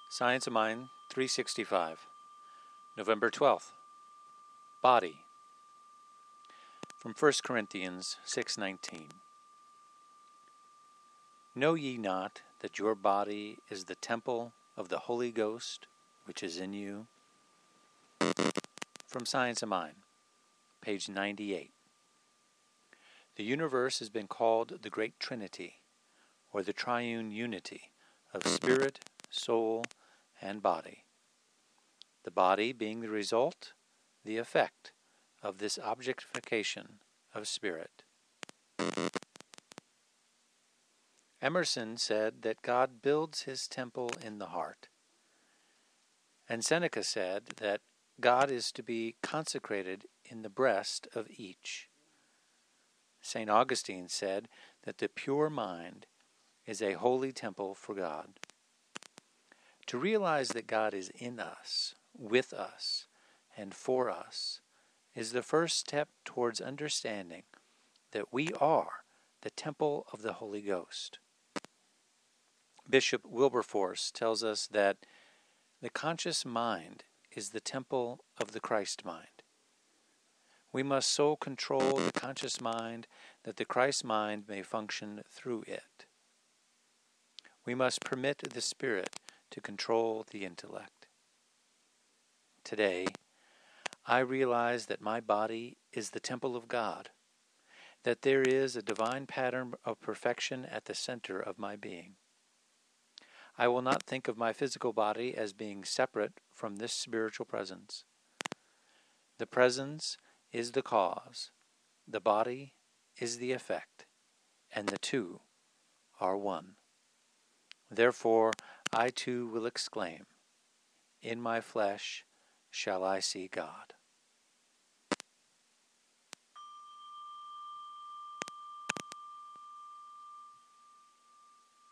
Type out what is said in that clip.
Science of Mind 365, November 12th. Body. From 1 Corinthians 6:19. Know ye not that your body is the temple of the Holy Ghost, which is in you? From Science of Mind, page 98. The universe has been called the Great Trinity, or the Triune Unity of Spirit, Soul, and Body. The body being the result, the effect, of this objectification of spirit. Emerson said that God builds his temple in the heart. And Seneca said that God is to be consecrated in the breast of each. St. Augustine said that the pure mind is a holy temple for God. To realize that God is in us, with us, and for us is the first step towards understanding that we are the temple of the Holy Ghost. Bishop Wilberforce tells us that the conscious mind is the temple of the Christ mind. We must so control the conscious mind that the Christ mind may function through it. We must permit the Spirit to control the intellect. Today, I realize that my body is the temple of God, that there is a divine pattern of perfection at the center of my being. I will not think of my physical body as being separate from this spiritual presence. The presence is the cause, the body is the effect, and the two are one. Therefore, I too will exclaim, "In my flesh shall I see God."